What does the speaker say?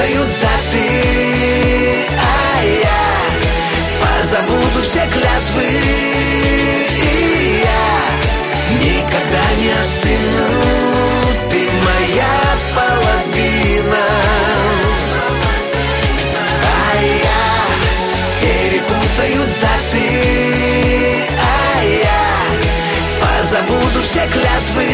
перепутают даты, а я позабуду все клятвы, и я никогда не остыну. Ты моя половина, а я перепутаю даты, а я позабуду все клятвы,